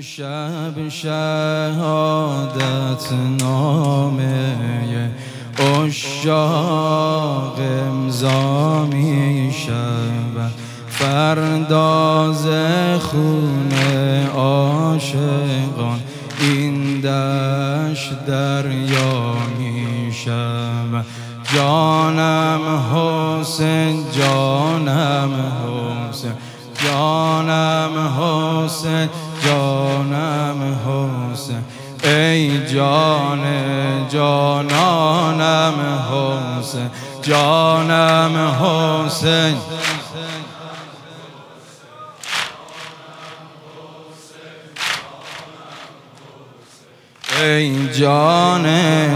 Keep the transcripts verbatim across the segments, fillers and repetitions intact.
امشب شهادت نامه عشاق امضا می شود، فردا ز خون عاشقان این دشت دریا می شود. جانم حسین، جانم حسین، جانم حسین، جانم حسین، ای جان جانانم حسین، جانم حسین، ای جان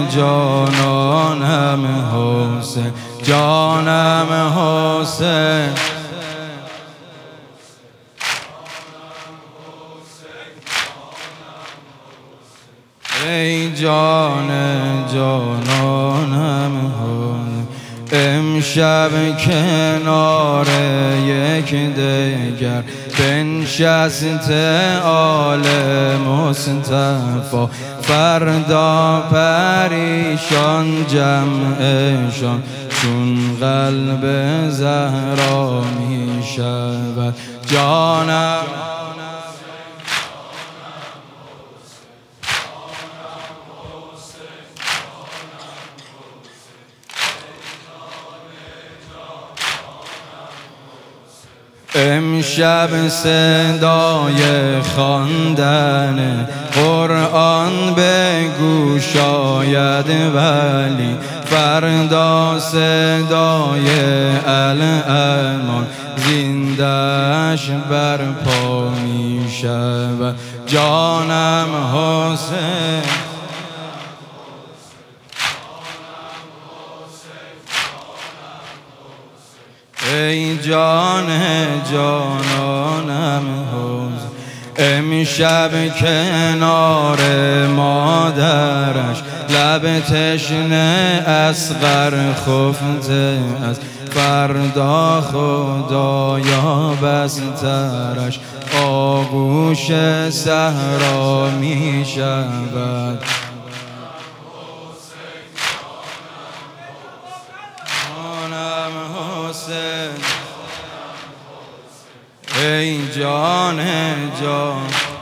جانانم حسین، جانم حسین، ای جان جانانم حسین. امشب کنار یک دگر بنشست آل مصطفی، فردا پریشان جمعشان چون قلب زهرا می شود. جانم امشب صدای خواندن قرآن به گوش آید، ولی فردا صدای الامان زنده‌اش برپا می شود. جانم حسین، ای جان جانانم حسین. امشب کنار مادرش لب تشنه اصغر خفته است، فردا خدایا بسترش آغوش صحرا می شود. ای جان جان،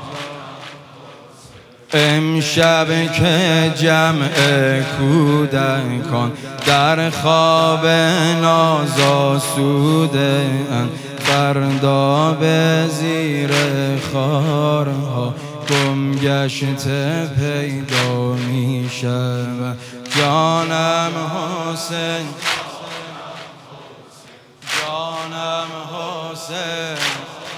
امشب که جمع کودکان در خواب ناز آسوده اند، فردا به زیر خارها گم گشته پیدا می شود. جانم حسین، جانم حسین،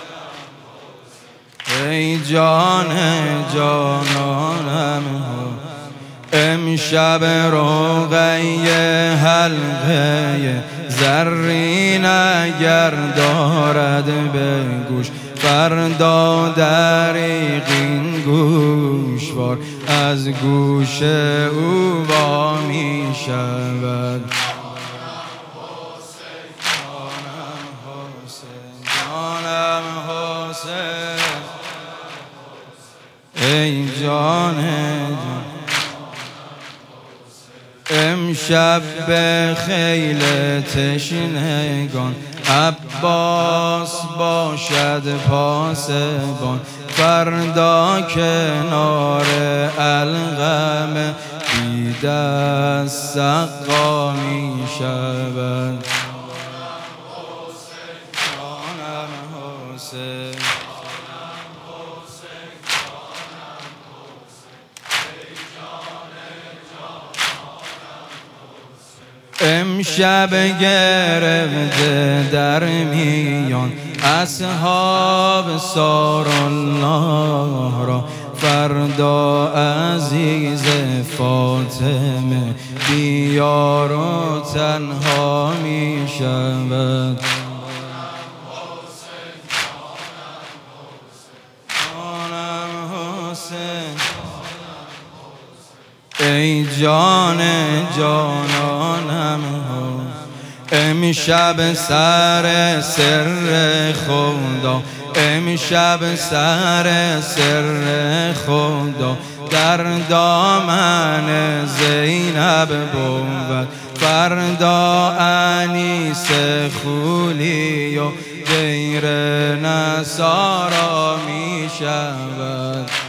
ای جان جانانم. امشب رقیه حلقه زرین اگر دارد به گوش، فردا دریغین گوشوار از گوش او وا می شود. ای جان جان، امشب به خیل تشنگان عباس باشد پاسبان، فردا کنار القمه بی دست سقا می شود. جانم حسین، امشب گرفته در میان اصحاب سارالله را، فردا عزیز فاطمه بیار و تنها می شود. جانم حسین، ای جان جانانم. امشب سر سر خدا، امشب سر سر خدا در دامن زینب بود. فردا انیس خولی و غیر نصارا می شود.